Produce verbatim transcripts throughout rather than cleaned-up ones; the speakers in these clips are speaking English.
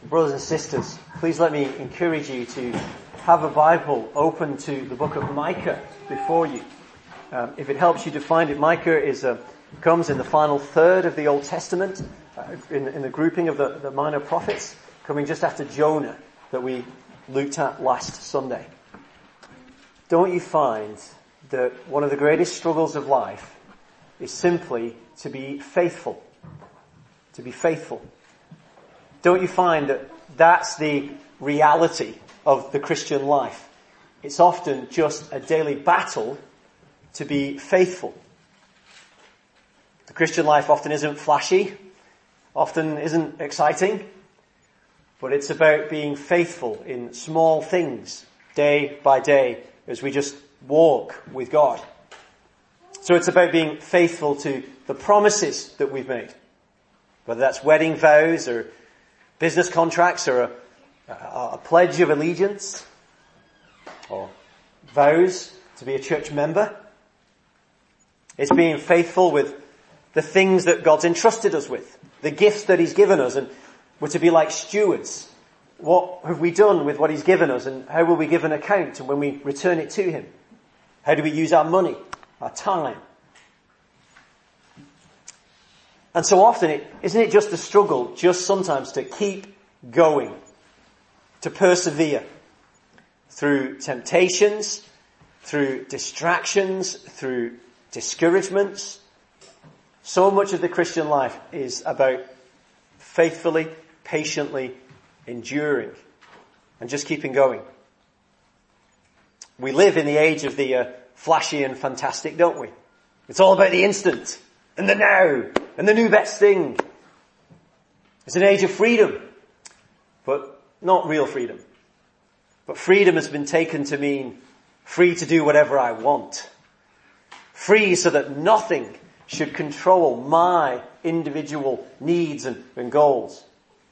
Brothers and sisters, please let me encourage you to have a Bible open to the book of Micah before you. Um, if it helps you to find it, Micah is a, comes in the final third of the Old Testament, uh, in, in the grouping of the, the minor prophets, coming just after Jonah that we looked at last Sunday. Don't you find that one of the greatest struggles of life is simply to be faithful? To be faithful. Don't you find that that's the reality of the Christian life? It's often just a daily battle to be faithful. The Christian life often isn't flashy, often isn't exciting, but it's about being faithful in small things, day by day, as we just walk with God. So it's about being faithful to the promises that we've made, whether that's wedding vows or business contracts or a, a, a pledge of allegiance or vows to be a church member. It's being faithful with the things that God's entrusted us with, the gifts that He's given us, and we're to be like stewards. What have we done with what He's given us, and how will we give an account and when we return it to Him? How do we use our money, our time? And so often, it, isn't it just a struggle, just sometimes to keep going, to persevere through temptations, through distractions, through discouragements? So much of the Christian life is about faithfully, patiently enduring and just keeping going. We live in the age of the uh, flashy and fantastic, don't we? It's all about the instant and the now and the new best thing. It's an age of freedom, but not real freedom. But freedom has been taken to mean free to do whatever I want. Free so that nothing should control my individual needs and, and goals.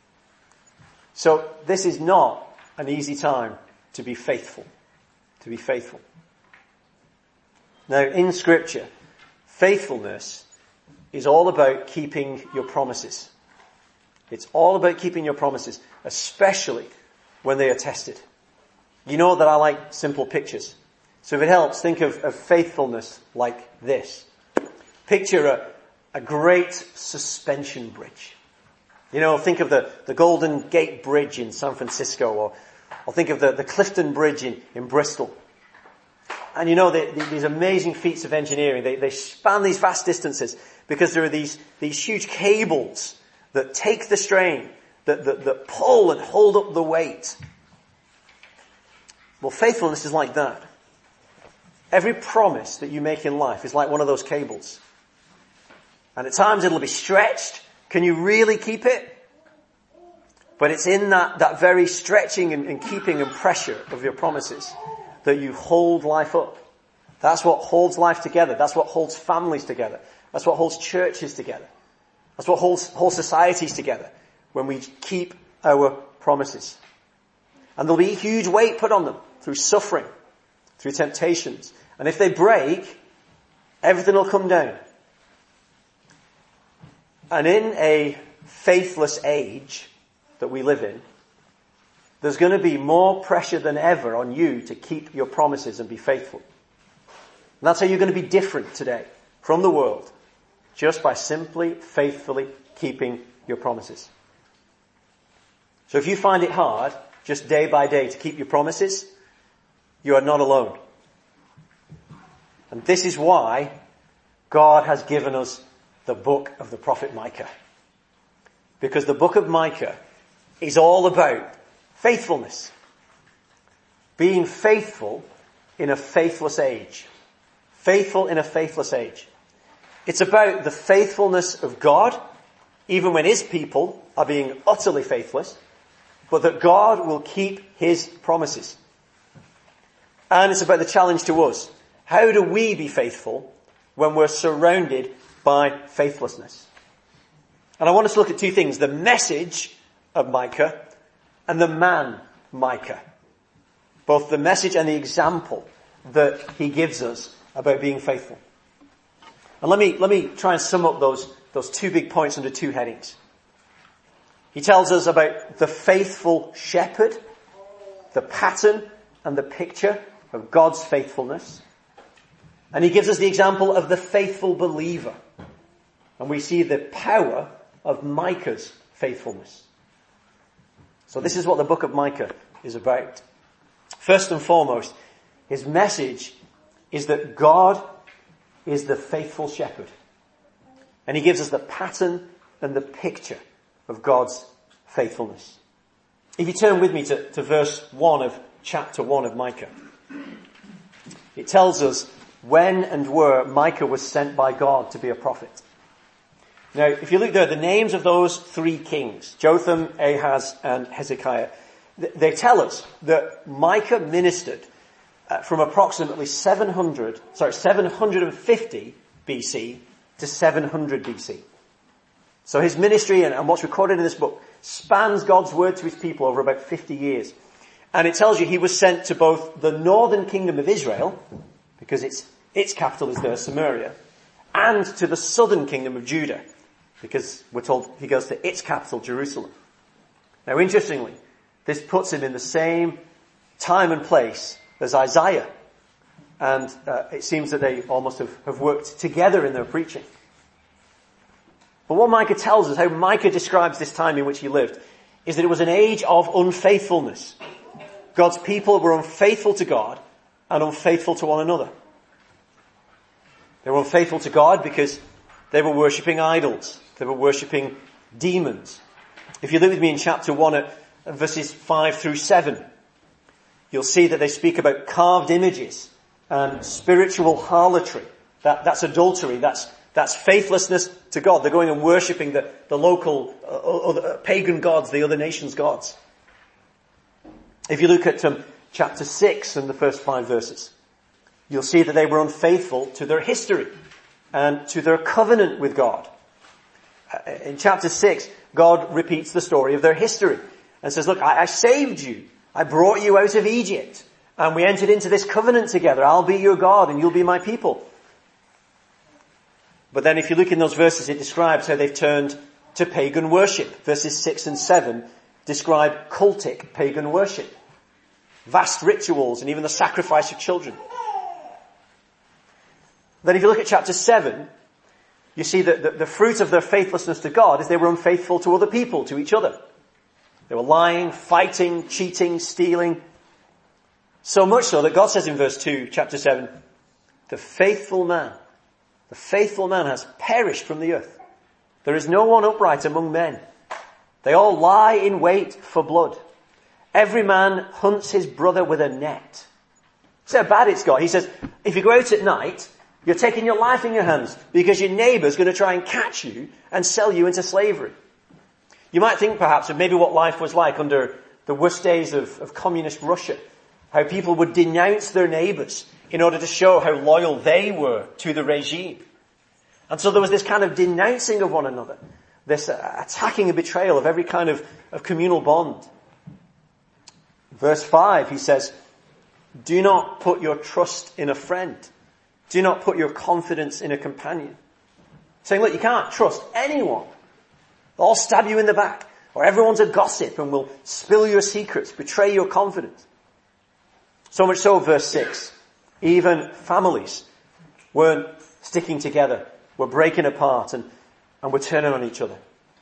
So this is not an easy time to be faithful. To be faithful. Now in Scripture, faithfulness is all about keeping your promises. It's all about keeping your promises, especially when they are tested. You know that I like simple pictures. So if it helps, think of, of faithfulness like this. Picture a, a great suspension bridge. You know, think of the, the Golden Gate Bridge in San Francisco, or, or think of the, the Clifton Bridge in, in Bristol. And you know, they, they, these amazing feats of engineering, they, they span these vast distances because there are these, these huge cables that take the strain, that, that, that pull and hold up the weight. Well, faithfulness is like that. Every promise that you make in life is like one of those cables. And at times it'll be stretched. Can you really keep it? But it's in that, that very stretching and, and keeping and pressure of your promises that you hold life up. That's what holds life together. That's what holds families together. That's what holds churches together. That's what holds whole societies together, when we keep our promises. And there'll be a huge weight put on them through suffering, through temptations. And if they break, everything will come down. And in a faithless age that we live in, there's going to be more pressure than ever on you to keep your promises and be faithful. And that's how you're going to be different today from the world, just by simply, faithfully keeping your promises. So if you find it hard, just day by day, to keep your promises, you are not alone. And this is why God has given us the book of the prophet Micah. Because the book of Micah is all about faithfulness. Being faithful in a faithless age. Faithful in a faithless age. It's about the faithfulness of God, even when His people are being utterly faithless, but that God will keep His promises. And it's about the challenge to us. How do we be faithful when we're surrounded by faithlessness? And I want us to look at two things. The message of Micah and the man Micah. Both the message and the example that he gives us about being faithful. And let me, let me try and sum up those, those two big points under two headings. He tells us about the faithful shepherd, the pattern and the picture of God's faithfulness. And he gives us the example of the faithful believer. And we see the power of Micah's faithfulness. So this is what the book of Micah is about. First and foremost, his message is that God is the faithful shepherd. And he gives us the pattern and the picture of God's faithfulness. If you turn with me to, to verse one of chapter one of Micah, it tells us when and where Micah was sent by God to be a prophet. Now, if you look there, the names of those three kings, Jotham, Ahaz, and Hezekiah, they tell us that Micah ministered uh, from approximately seven hundred, sorry, seven hundred fifty B C to seven hundred B C. So his ministry and, and what's recorded in this book spans God's word to his people over about fifty years. And it tells you he was sent to both the northern kingdom of Israel, because its, its capital is there, Samaria, and to the southern kingdom of Judah, because we're told he goes to its capital, Jerusalem. Now, interestingly, this puts him in the same time and place as Isaiah. And uh, it seems that they almost have, have worked together in their preaching. But what Micah tells us, how Micah describes this time in which he lived, is that it was an age of unfaithfulness. God's people were unfaithful to God and unfaithful to one another. They were unfaithful to God because they were worshipping idols. They were worshipping demons. If you look with me in chapter one at verses five through seven, you'll see that they speak about carved images and spiritual harlotry. That, that's adultery. That's, that's faithlessness to God. They're going and worshipping the, the local uh, other, uh, pagan gods, the other nations' gods. If you look at um, chapter six and the first five verses, you'll see that they were unfaithful to their history and to their covenant with God. Uh, in chapter six, God repeats the story of their history and says, look, I, I saved you. I brought you out of Egypt. And we entered into this covenant together. I'll be your God and you'll be my people. But then if you look in those verses, it describes how they've turned to pagan worship. Verses six and seven describe cultic pagan worship. Vast rituals and even the sacrifice of children. Then if you look at chapter seven, you see that the, the fruit of their faithlessness to God is they were unfaithful to other people, to each other. They were lying, fighting, cheating, stealing. So much so that God says in verse two, chapter seven, the faithful man, the faithful man has perished from the earth. There is no one upright among men. They all lie in wait for blood. Every man hunts his brother with a net. See how bad it's got. He says, if you go out at night, you're taking your life in your hands because your neighbour's going to try and catch you and sell you into slavery. You might think perhaps of maybe what life was like under the worst days of, of communist Russia. How people would denounce their neighbours in order to show how loyal they were to the regime. And so there was this kind of denouncing of one another. This uh, attacking and betrayal of every kind of, of communal bond. Verse five, he says, do not put your trust in a friend. Do not put your confidence in a companion. Saying, look, you can't trust anyone. They'll all stab you in the back. Or everyone's a gossip and will spill your secrets, betray your confidence. So much so, verse six, even families weren't sticking together, were breaking apart and, and were turning on each other.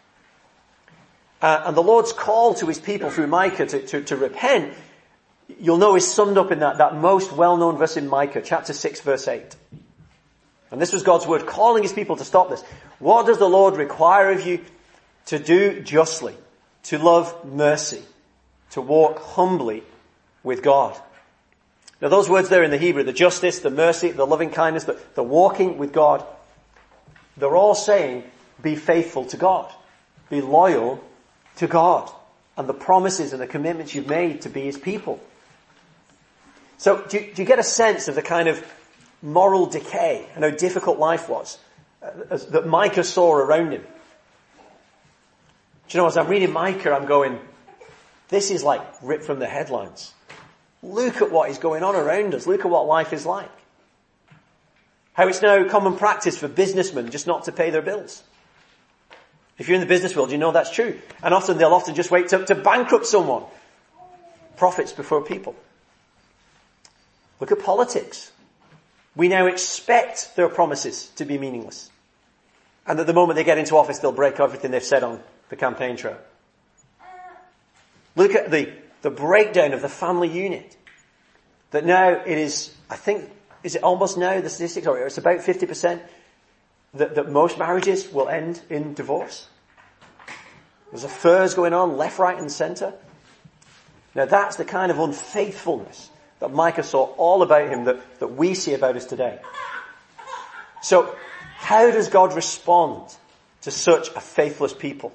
Uh, and the Lord's call to his people through Micah to, to, to repent, you'll know is summed up in that, that most well-known verse in Micah, chapter six, verse eight. And this was God's word calling his people to stop this. What does the Lord require of you? To do justly, to love mercy, to walk humbly with God. Now those words there in the Hebrew, the justice, the mercy, the loving kindness, the, the walking with God, they're all saying, be faithful to God. Be loyal to God and the promises and the commitments you've made to be his people. So do you, do you get a sense of the kind of moral decay and how difficult life was uh, as, that Micah saw around him? Do you know, as I'm reading Micah, I'm going, this is like ripped from the headlines. Look at what is going on around us. Look at what life is like. How it's now common practice for businessmen just not to pay their bills. If you're in the business world, you know that's true. And often they'll often just wait to, to bankrupt someone. Profits before people. Look at politics. We now expect their promises to be meaningless. And at the moment they get into office, they'll break everything they've said on the campaign trail. Look at the, the breakdown of the family unit. That now it is, I think, is it almost now, the statistics, or it's about fifty percent, that, that most marriages will end in divorce. There's affairs going on left, right and centre. Now that's the kind of unfaithfulness that Micah saw all about him that, that we see about us today. So, how does God respond to such a faithless people?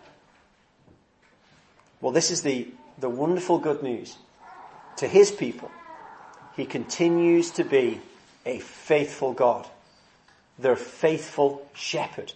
Well, this is the, the wonderful good news. To his people, he continues to be a faithful God. Their faithful shepherd.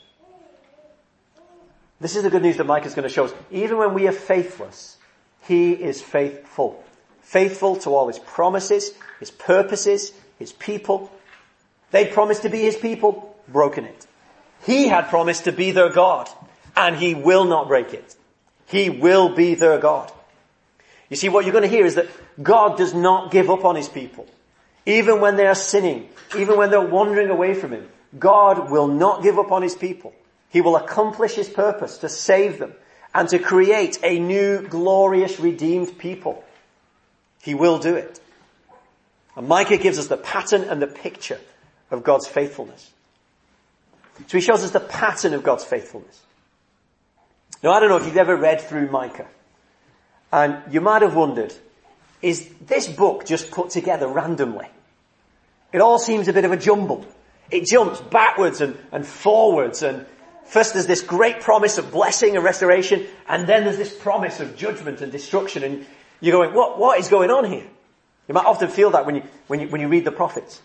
This is the good news that Micah is going to show us. Even when we are faithless, he is faithful. Faithful to all his promises, his purposes, his people. They promised to be his people, broken it. He had promised to be their God, and he will not break it. He will be their God. You see, what you're going to hear is that God does not give up on his people. Even when they are sinning, even when they're wandering away from him, God will not give up on his people. He will accomplish his purpose to save them and to create a new, glorious, redeemed people. He will do it. And Micah gives us the pattern and the picture of God's faithfulness. So he shows us the pattern of God's faithfulness. Now, I don't know if you've ever read through Micah. And you might have wondered, is this book just put together randomly? It all seems a bit of a jumble. It jumps backwards and, and forwards. And first there's this great promise of blessing and restoration. And then there's this promise of judgment and destruction. And you're going, what, what is going on here? You might often feel that when you, when you, when you read the prophets.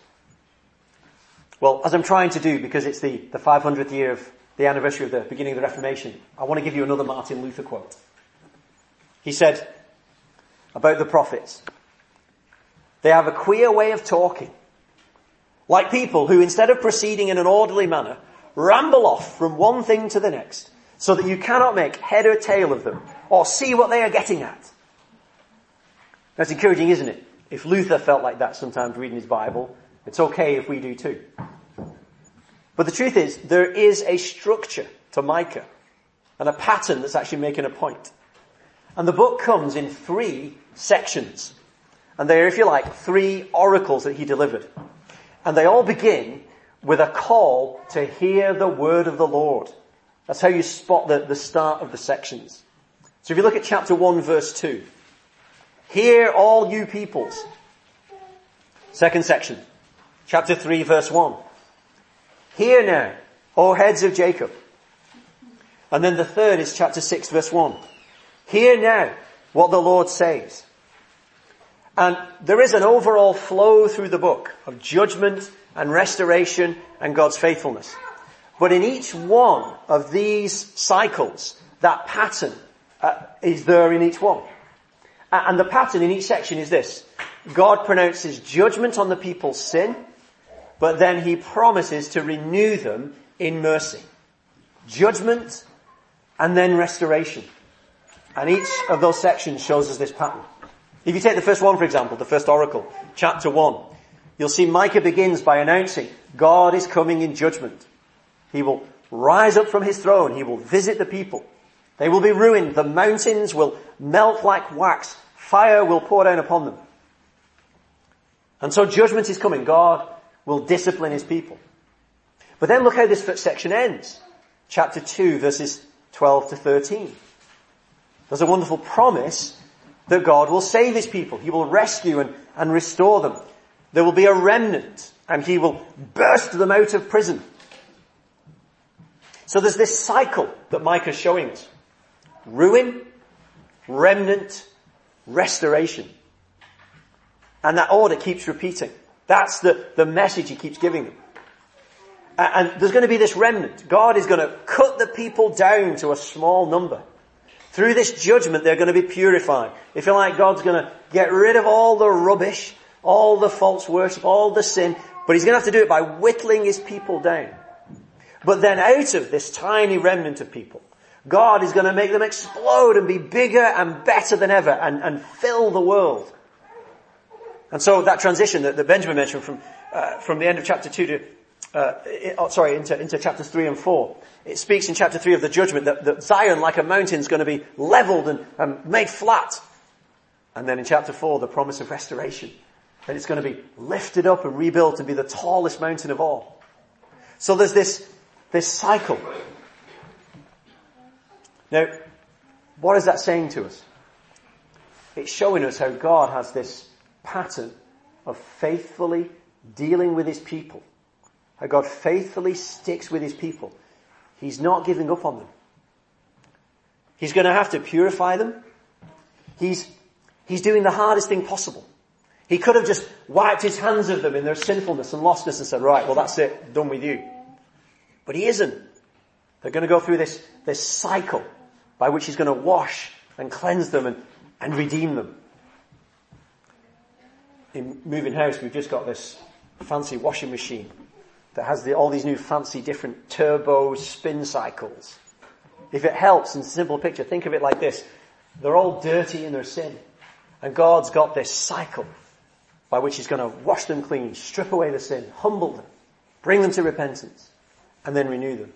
Well, as I'm trying to do, because it's the, the five hundredth year of the anniversary of the beginning of the Reformation, I want to give you another Martin Luther quote. He said about the prophets, they have a queer way of talking, like people who, instead of proceeding in an orderly manner, ramble off from one thing to the next, so that you cannot make head or tail of them, or see what they are getting at. That's encouraging, isn't it? If Luther felt like that sometimes reading his Bible, it's okay if we do too. But the truth is, there is a structure to Micah, and a pattern that's actually making a point. And the book comes in three sections. And they are, if you like, three oracles that he delivered. And they all begin with a call to hear the word of the Lord. That's how you spot the, the start of the sections. So if you look at chapter one, verse two. Hear all you peoples. Second section. Chapter three, verse one. Hear now, O heads of Jacob. And then the third is chapter six, verse one. Hear now what the Lord says. And there is an overall flow through the book of judgment and restoration and God's faithfulness. But in each one of these cycles, that pattern uh, is there in each one. And the pattern in each section is this. God pronounces judgment on the people's sin, but then he promises to renew them in mercy. Judgment and then restoration. And each of those sections shows us this pattern. If you take the first one, for example, the first oracle, chapter one, you'll see Micah begins by announcing God is coming in judgment. He will rise up from his throne. He will visit the people. They will be ruined. The mountains will melt like wax. Fire will pour down upon them. And so judgment is coming. God will discipline his people. But then look how this first section ends. Chapter two, verses twelve to thirteen. There's a wonderful promise that God will save his people. He will rescue and, and restore them. There will be a remnant, and he will burst them out of prison. So there's this cycle that Micah's showing us. Ruin, remnant, restoration. And that order keeps repeating. That's the, the message he keeps giving them. And, and there's going to be this remnant. God is going to cut the people down to a small number. Through this judgment, they're going to be purified. If you like, God's going to get rid of all the rubbish, all the false worship, all the sin, but he's going to have to do it by whittling his people down. But then out of this tiny remnant of people, God is going to make them explode and be bigger and better than ever and, and fill the world. And so that transition that, that Benjamin mentioned from, uh, from the end of chapter two to, uh, it, oh, sorry, into, into chapters three and four. It speaks in chapter three of the judgment that, that Zion, like a mountain, is going to be leveled and, and made flat. And then in chapter four, the promise of restoration. That it's going to be lifted up and rebuilt and be the tallest mountain of all. So there's this, this cycle. Now, what is that saying to us? It's showing us how God has this pattern of faithfully dealing with his people. How God faithfully sticks with his people. He's not giving up on them. He's going to have to purify them. He's, he's doing the hardest thing possible. He could have just wiped his hands of them in their sinfulness and lostness and said, right, well that's it, done with you. But he isn't. They're going to go through this, this cycle by which he's going to wash and cleanse them and, and redeem them. In moving house, we've just got this fancy washing machine that has the, all these new fancy different turbo spin cycles. If it helps in a simple picture, think of it like this. They're all dirty in their sin. And God's got this cycle by which he's going to wash them clean, strip away the sin, humble them, bring them to repentance, and then renew them.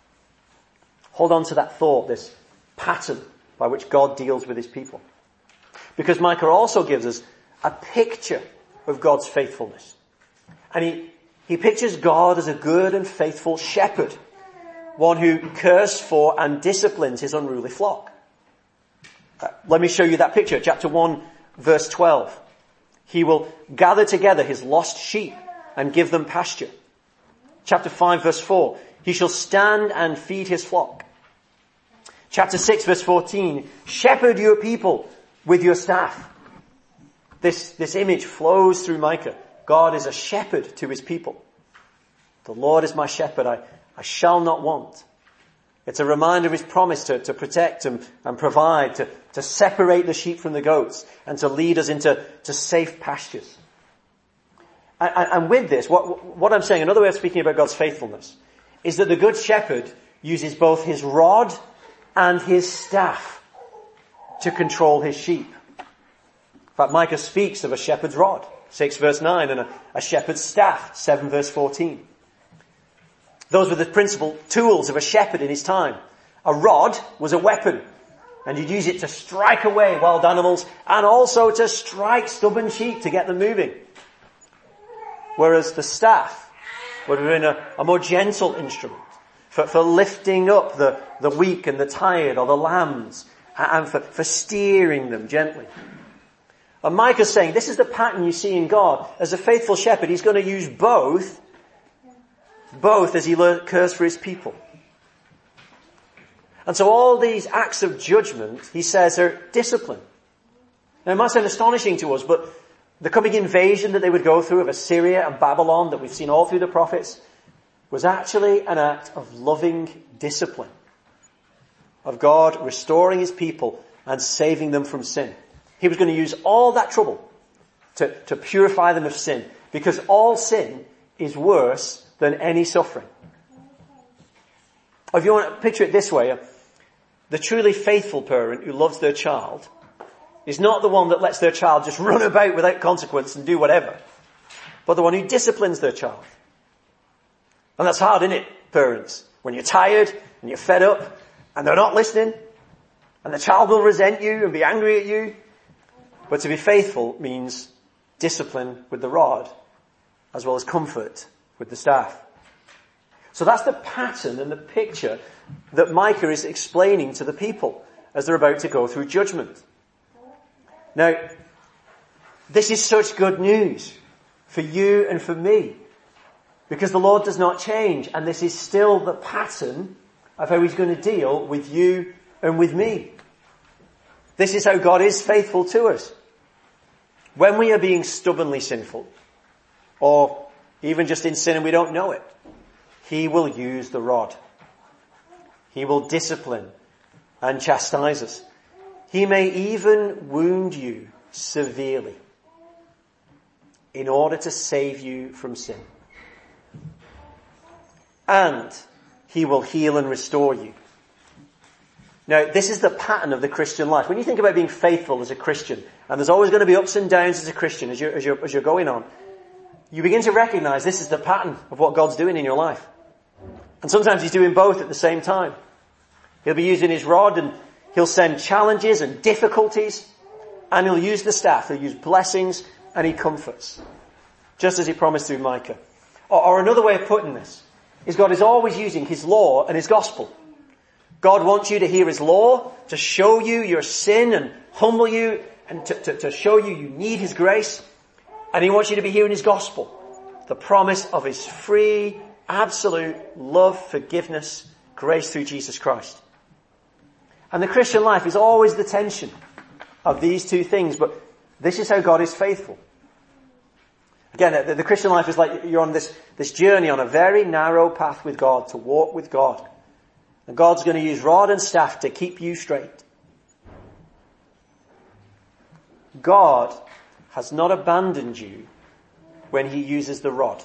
Hold on to that thought, this pattern by which God deals with his people. Because Micah also gives us a picture of God's faithfulness. And he, he pictures God as a good and faithful shepherd, one who cares for and disciplines his unruly flock. Uh, let me show you that picture. Chapter one, verse twelve. He will gather together his lost sheep and give them pasture. Chapter five, verse four. He shall stand and feed his flock. Chapter six, verse fourteen. Shepherd your people with your staff. This, this image flows through Micah. God is a shepherd to his people. The Lord is my shepherd. I, I shall not want. It's a reminder of his promise to, to protect and, and provide, to, to separate the sheep from the goats, and to lead us into to safe pastures. And, and with this, what, what I'm saying, another way of speaking about God's faithfulness, is that the good shepherd uses both his rod and his staff to control his sheep. In fact, Micah speaks of a shepherd's rod, six verse nine, and a, a shepherd's staff, seven verse fourteen. Those were the principal tools of a shepherd in his time. A rod was a weapon, and you'd use it to strike away wild animals and also to strike stubborn sheep to get them moving. Whereas the staff would have been a, a more gentle instrument for, for lifting up the, the weak and the tired or the lambs, and for, for steering them gently. And Micah's saying this is the pattern you see in God. As a faithful shepherd, he's going to use both Both as he cares for his people. And so all these acts of judgment, he says, are discipline. Now it might sound astonishing to us, but the coming invasion that they would go through of Assyria and Babylon that we've seen all through the prophets was actually an act of loving discipline. Of God restoring his people and saving them from sin. He was going to use all that trouble to, to purify them of sin, because all sin is worse than any suffering. If you want to picture it this way, the truly faithful parent who loves their child is not the one that lets their child just run about without consequence and do whatever, but the one who disciplines their child. And that's hard, isn't it, parents? When you're tired and you're fed up and they're not listening, and the child will resent you and be angry at you. But to be faithful means discipline with the rod as well as comfort with the staff. So that's the pattern and the picture that Micah is explaining to the people as they're about to go through judgment. Now, this is such good news for you and for me, because the Lord does not change, and this is still the pattern of how he's going to deal with you and with me. This is how God is faithful to us. When we are being stubbornly sinful, or even just in sin and we don't know it, he will use the rod. He will discipline and chastise us. He may even wound you severely in order to save you from sin. And he will heal and restore you. Now, this is the pattern of the Christian life. When you think about being faithful as a Christian, and there's always going to be ups and downs as a Christian as you're, as you're, as you're going on, you begin to recognize this is the pattern of what God's doing in your life. And sometimes he's doing both at the same time. He'll be using his rod and he'll send challenges and difficulties, and he'll use the staff. He'll use blessings and he comforts, just as he promised through Micah. Or, or another way of putting this is God is always using his law and his gospel. God wants you to hear his law, to show you your sin and humble you, and to, to, to show you you need his grace. And he wants you to be hearing his gospel, the promise of his free, absolute love, forgiveness, grace through Jesus Christ. And the Christian life is always the tension of these two things, but this is how God is faithful. Again, the, the Christian life is like you're on this, this journey on a very narrow path with God, to walk with God. And God's going to use rod and staff to keep you straight. God has not abandoned you when he uses the rod.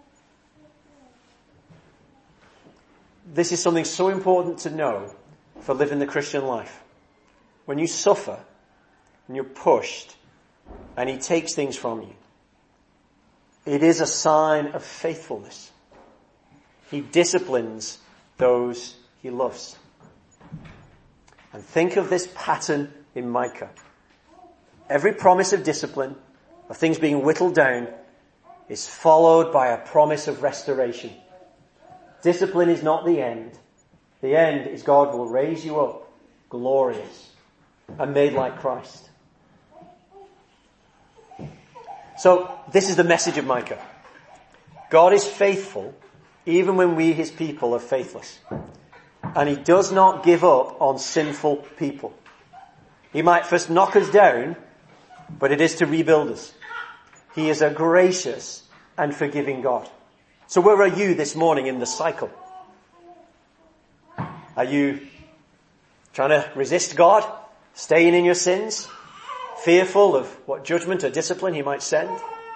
This is something so important to know for living the Christian life. When you suffer and you're pushed and he takes things from you, it is a sign of faithfulness. He disciplines those he loves. And think of this pattern in Micah. Every promise of discipline, of things being whittled down, is followed by a promise of restoration. Discipline is not the end. The end is God will raise you up glorious and made like Christ. So this is the message of Micah. God is faithful even when we, his people, are faithless. And he does not give up on sinful people. He might first knock us down, but it is to rebuild us. He is a gracious and forgiving God. So where are you this morning in the cycle? Are you trying to resist God, staying in your sins, fearful of what judgment or discipline he might send?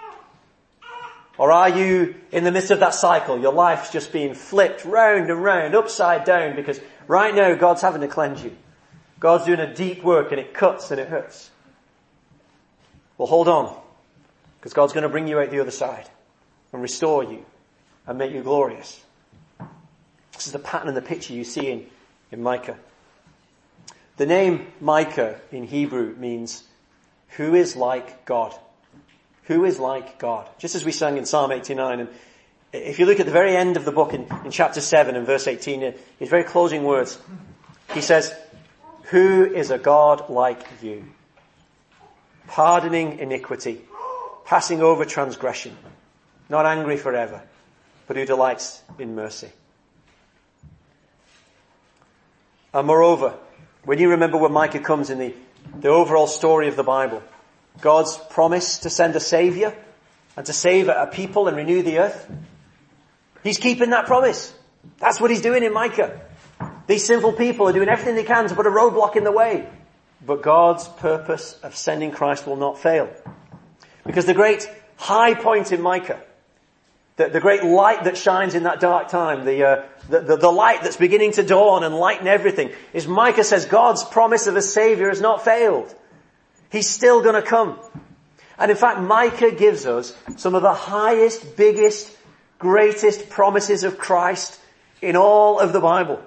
Or are you in the midst of that cycle? Your life's just being flipped round and round, upside down, because right now God's having to cleanse you. God's doing a deep work and it cuts and it hurts. Well, hold on, because God's going to bring you out the other side and restore you and make you glorious. This is the pattern and the picture you see in, in Micah. The name Micah in Hebrew means, who is like God? Who is like God? Just as we sang in Psalm eighty-nine. And if you look at the very end of the book in, in chapter seven and verse eighteen, his very closing words, he says, who is a God like you? Pardoning iniquity, passing over transgression, not angry forever, but who delights in mercy. And moreover, when you remember where Micah comes in the, the overall story of the Bible, God's promise to send a Saviour and to save a people and renew the earth, he's keeping that promise. That's what he's doing in Micah. These sinful people are doing everything they can to put a roadblock in the way. But God's purpose of sending Christ will not fail. Because the great high point in Micah, the, the great light that shines in that dark time, the, uh, the, the, the light that's beginning to dawn and lighten everything, is Micah says God's promise of a Saviour has not failed. He's still going to come. And in fact, Micah gives us some of the highest, biggest, greatest promises of Christ in all of the Bible.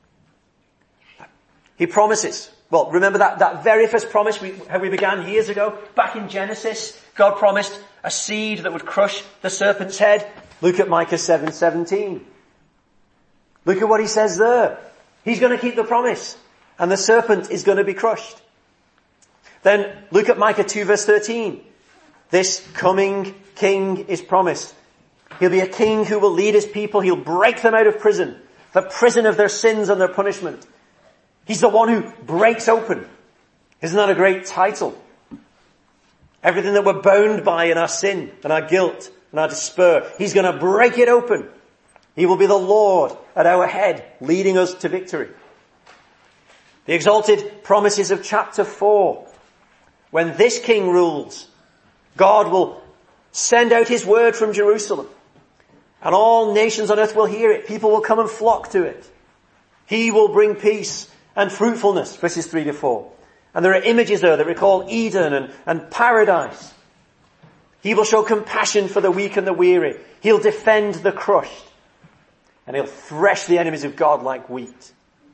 He promises. Well, remember that, that very first promise we, how we began years ago? Back in Genesis, God promised a seed that would crush the serpent's head. Look at Micah seven seventeen. Look at what he says there. He's going to keep the promise. And the serpent is going to be crushed. Then look at Micah two verse thirteen. This coming king is promised. He'll be a king who will lead his people. He'll break them out of prison, the prison of their sins and their punishment. He's the one who breaks open. Isn't that a great title? Everything that we're bound by in our sin and our guilt and our despair, he's going to break it open. He will be the Lord at our head, leading us to victory. The exalted promises of chapter four. When this king rules, God will send out his word from Jerusalem. And all nations on earth will hear it. People will come and flock to it. He will bring peace and fruitfulness, verses three to four. And there are images there that recall Eden and, and paradise. He will show compassion for the weak and the weary. He'll defend the crushed. And he'll thresh the enemies of God like wheat.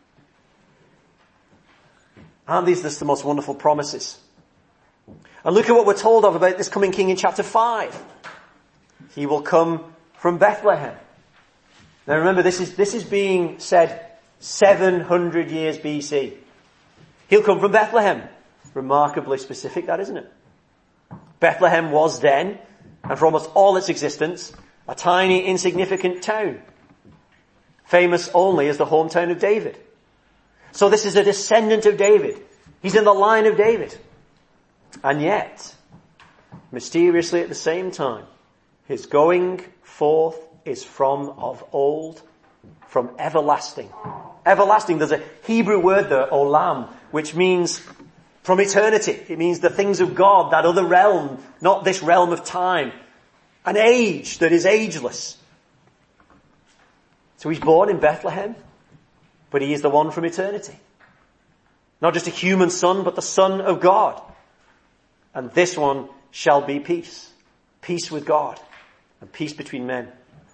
Aren't these just the most wonderful promises? And look at what we're told of about this coming king in chapter five. He will come from Bethlehem. Now remember, this is, this is being said seven hundred years B C. He'll come from Bethlehem. Remarkably specific, that, isn't it? Bethlehem was then, and for almost all its existence, a tiny, insignificant town. Famous only as the hometown of David. So this is a descendant of David. He's in the line of David. And yet, mysteriously at the same time, his going forth is from of old, from everlasting. Everlasting, there's a Hebrew word there, olam, which means from eternity. It means the things of God, that other realm, not this realm of time. An age that is ageless. So he's born in Bethlehem, but he is the one from eternity. Not just a human son, but the Son of God. And this one shall be peace. Peace with God and peace between men.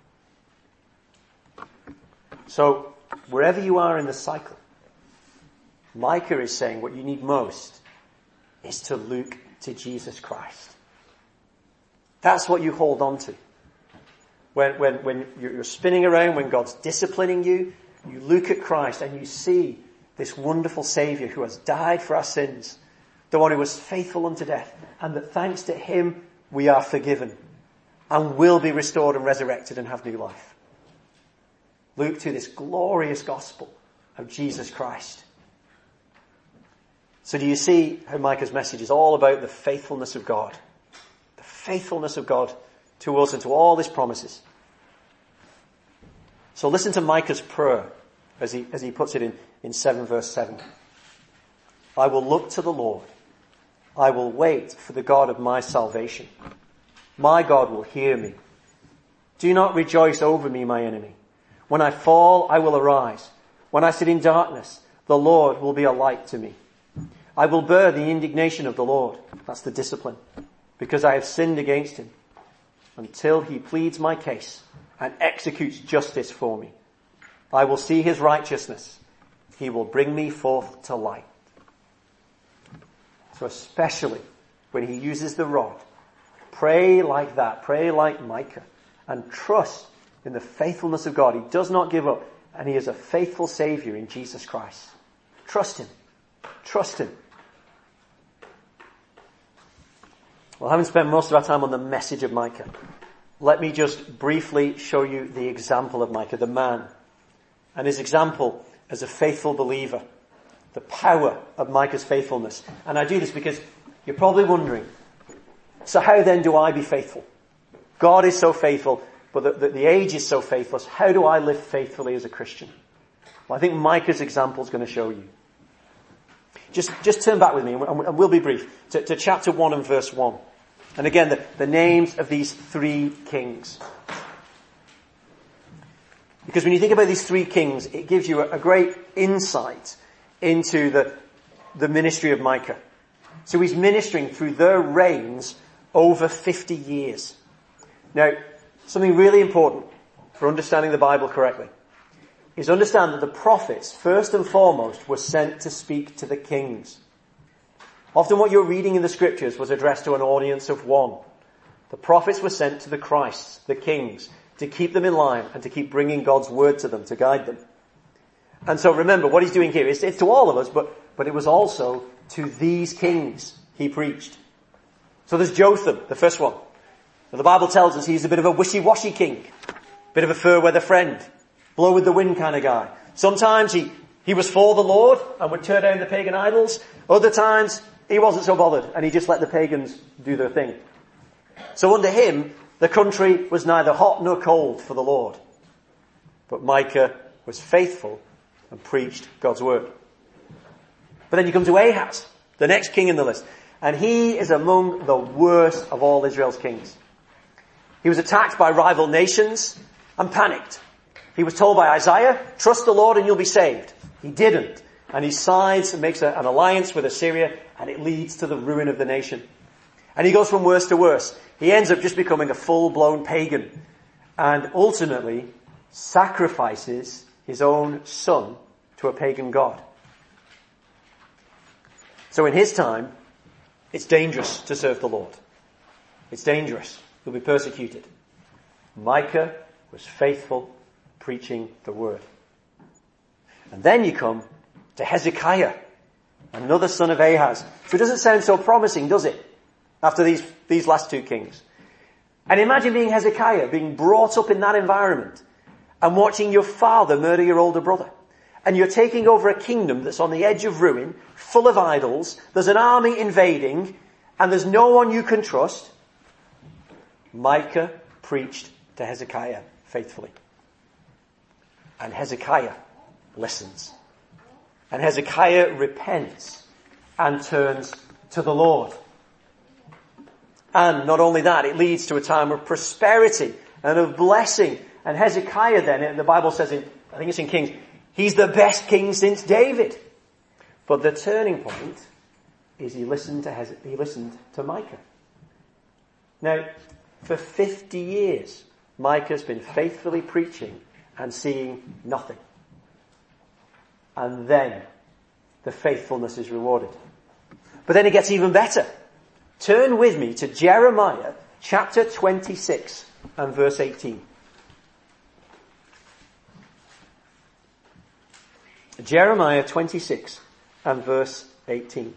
So, wherever you are in the cycle, Micah is saying what you need most is to look to Jesus Christ. That's what you hold on to. When, when, when you're spinning around, when God's disciplining you, you look at Christ and you see this wonderful Saviour who has died for our sins, the one who was faithful unto death, and that thanks to him we are forgiven and will be restored and resurrected and have new life. Look to this glorious gospel of Jesus Christ. So do you see how Micah's message is all about the faithfulness of God? The faithfulness of God to us and to all his promises. So listen to Micah's prayer as he, as he puts it in, in seven verse seven. I will look to the Lord. I will wait for the God of my salvation. My God will hear me. Do not rejoice over me, my enemy. When I fall, I will arise. When I sit in darkness, the Lord will be a light to me. I will bear the indignation of the Lord. That's the discipline. Because I have sinned against him. Until he pleads my case and executes justice for me. I will see his righteousness. He will bring me forth to light. So especially when he uses the rod, pray like that. Pray like Micah. And trust in the faithfulness of God. He does not give up. And he is a faithful Saviour in Jesus Christ. Trust him. Trust him. Well, having spent most of our time on the message of Micah, let me just briefly show you the example of Micah, the man, and his example as a faithful believer. The power of Micah's faithfulness. And I do this because you're probably wondering, so how then do I be faithful? God is so faithful, but the, the, the age is so faithless. How do I live faithfully as a Christian? Well, I think Micah's example is going to show you. Just, just turn back with me, and we'll be brief, to, to chapter one and verse one. And again, the, the names of these three kings. Because when you think about these three kings, it gives you a, a great insight into the, the ministry of Micah. So he's ministering through their reigns over fifty years. Now, something really important for understanding the Bible correctly is understand that the prophets, first and foremost, were sent to speak to the kings. Often what you're reading in the scriptures was addressed to an audience of one. The prophets were sent to the Christs, the kings, to keep them in line and to keep bringing God's word to them, to guide them. And so remember, what he's doing here is it's to all of us, but, but it was also to these kings he preached. So there's Jotham, the first one. Now, the Bible tells us he's a bit of a wishy-washy king, bit of a fair-weather friend, blow with the wind kind of guy. Sometimes he, he was for the Lord and would tear down the pagan idols. Other times he wasn't so bothered and he just let the pagans do their thing. So under him, the country was neither hot nor cold for the Lord. But Micah was faithful and preached God's word. But then you come to Ahaz, the next king in the list. And he is among the worst of all Israel's kings. He was attacked by rival nations and panicked. He was told by Isaiah, trust the Lord and you'll be saved. He didn't. And he sides and makes a, an alliance with Assyria, and it leads to the ruin of the nation. And he goes from worse to worse. He ends up just becoming a full-blown pagan, and ultimately sacrifices his own son to a pagan god. So in his time, it's dangerous to serve the Lord. It's dangerous. You'll be persecuted. Micah was faithful, preaching the word. And then you come to Hezekiah, another son of Ahaz. So it doesn't sound so promising, does it? After these, these last two kings. And imagine being Hezekiah, being brought up in that environment and watching your father murder your older brother. And you're taking over a kingdom that's on the edge of ruin, full of idols. There's an army invading, and there's no one you can trust. Micah preached to Hezekiah faithfully. And Hezekiah listens. And Hezekiah repents and turns to the Lord. And not only that, it leads to a time of prosperity and of blessing. And Hezekiah then, the Bible says in, I think it's in Kings, he's the best king since David. But the turning point is he listened to Heze- he listened to Micah. Now, for fifty years, Micah's been faithfully preaching and seeing nothing. And then the faithfulness is rewarded. But then it gets even better. Turn with me to Jeremiah chapter twenty-six and verse eighteen. Jeremiah twenty-six and verse eighteen.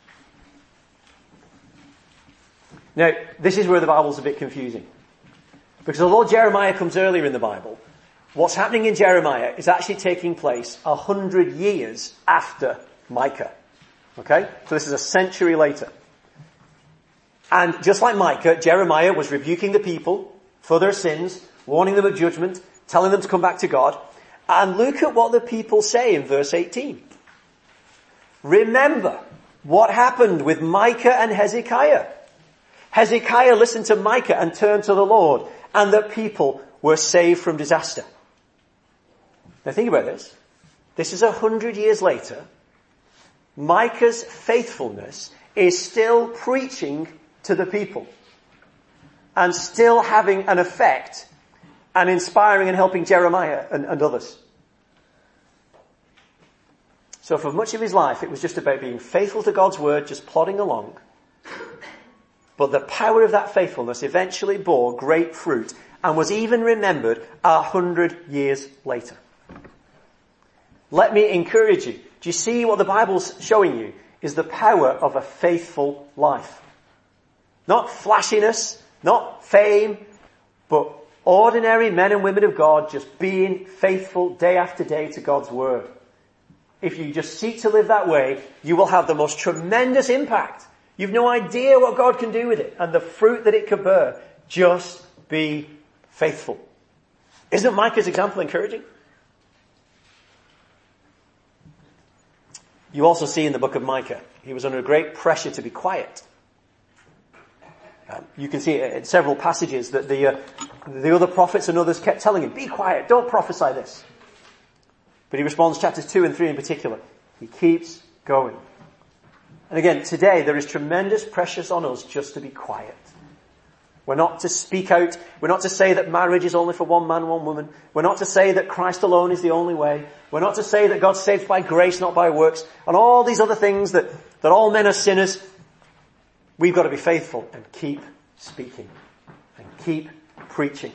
Now, this is where the Bible's a bit confusing. Because although Jeremiah comes earlier in the Bible, what's happening in Jeremiah is actually taking place a hundred years after Micah. Okay? So this is a century later. And just like Micah, Jeremiah was rebuking the people for their sins, warning them of judgment, telling them to come back to God. And look at what the people say in verse eighteen. Remember what happened with Micah and Hezekiah. Hezekiah listened to Micah and turned to the Lord, and the people were saved from disaster. Now think about this. This is a hundred years later. Micah's faithfulness is still preaching to the people and still having an effect and inspiring and helping Jeremiah and, and others. So for much of his life, it was just about being faithful to God's word, just plodding along. But the power of that faithfulness eventually bore great fruit and was even remembered a hundred years later. Let me encourage you. Do you see what the Bible's showing you is the power of a faithful life? Not flashiness, not fame, but ordinary men and women of God just being faithful day after day to God's word. If you just seek to live that way, you will have the most tremendous impact. You've no idea what God can do with it and the fruit that it could bear. Just be faithful. Isn't Micah's example encouraging? You also see in the book of Micah, he was under great pressure to be quiet. Um, you can see in several passages that the, uh, the other prophets and others kept telling him, be quiet, don't prophesy this. But he responds, chapters two and three in particular. He keeps going. And again, today there is tremendous pressure on us just to be quiet. We're not to speak out. We're not to say that marriage is only for one man, one woman. We're not to say that Christ alone is the only way. We're not to say that God saves by grace, not by works. And all these other things that, that all men are sinners. We've got to be faithful and keep speaking and keep preaching.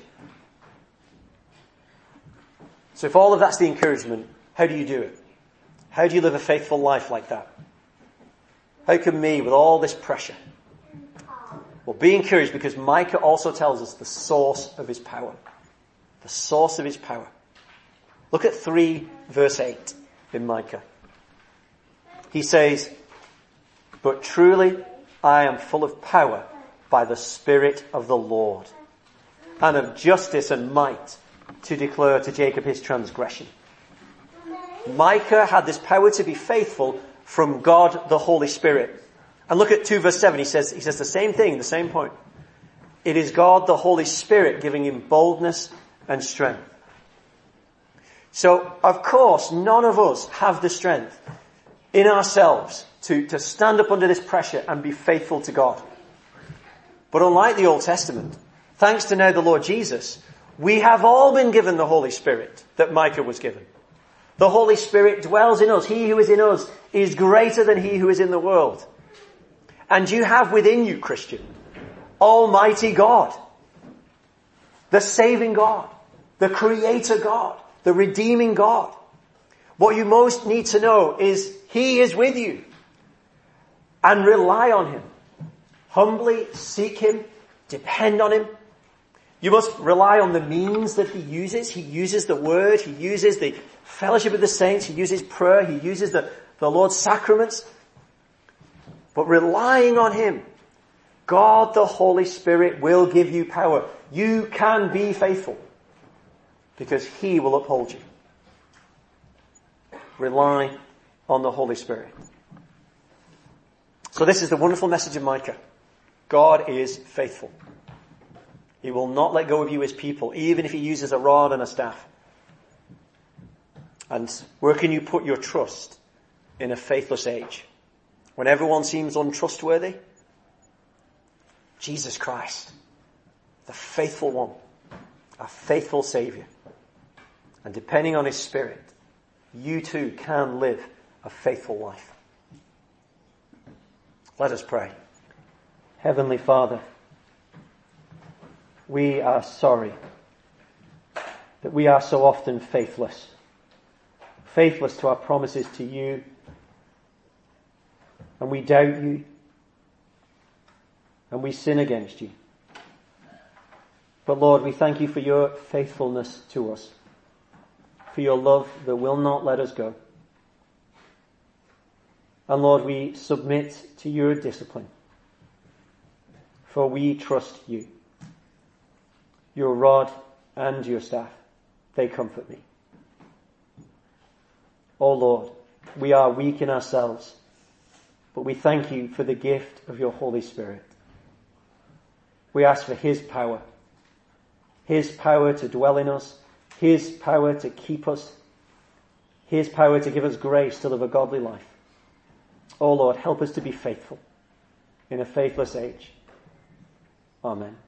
So if all of that's the encouragement, how do you do it? How do you live a faithful life like that? How can me, with all this pressure? Well, be encouraged because Micah also tells us the source of his power. The source of his power. Look at three verse eight in Micah. He says, but truly I am full of power by the Spirit of the Lord, and of justice and might to declare to Jacob his transgression. Micah had this power to be faithful from God the Holy Spirit. And look at two verse seven, he says, he says the same thing, the same point. It is God the Holy Spirit giving him boldness and strength. So, of course, none of us have the strength in ourselves to, to stand up under this pressure and be faithful to God. But unlike the Old Testament, thanks to now the Lord Jesus, we have all been given the Holy Spirit that Micah was given. The Holy Spirit dwells in us. He who is in us is greater than he who is in the world. And you have within you, Christian, Almighty God, the saving God, the Creator God, the redeeming God. What you most need to know is He is with you. And rely on Him. Humbly seek Him. Depend on Him. You must rely on the means that He uses. He uses the Word. He uses the fellowship of the saints. He uses prayer. He uses the, the Lord's sacraments. But relying on Him, God the Holy Spirit will give you power. You can be faithful because He will uphold you. Rely on the Holy Spirit. So this is the wonderful message of Micah. God is faithful. He will not let go of you as people, even if He uses a rod and a staff. And where can you put your trust in a faithless age? When everyone seems untrustworthy? Jesus Christ, the faithful one, a faithful Saviour. And depending on His Spirit, you too can live a faithful life. Let us pray. Heavenly Father, we are sorry that we are so often faithless. Faithless to our promises to you. And we doubt you. And we sin against you. But Lord, we thank you for your faithfulness to us. For your love that will not let us go. And Lord, we submit to your discipline. For we trust you. Your rod and your staff, they comfort me. O Lord, we are weak in ourselves, but we thank you for the gift of your Holy Spirit. We ask for His power. His power to dwell in us. His power to keep us. His power to give us grace to live a godly life. Oh Lord, help us to be faithful in a faithless age. Amen.